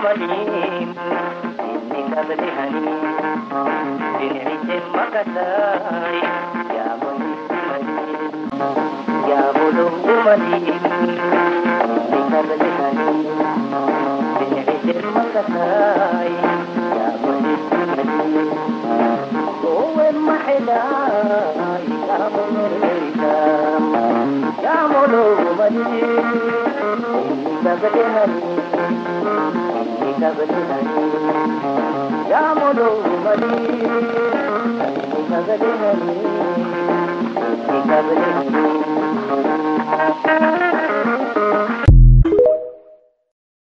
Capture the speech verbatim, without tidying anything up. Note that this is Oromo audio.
malim inni qabli hani din'itin makasay ya mulisti malim ya mulungu malim inni qabli hani din'itin makasay ya mulisti malim owe mahilay ya mulungu ya mulungu malim inni qabli hani ya molo mali ni kagale hani ni kagale hani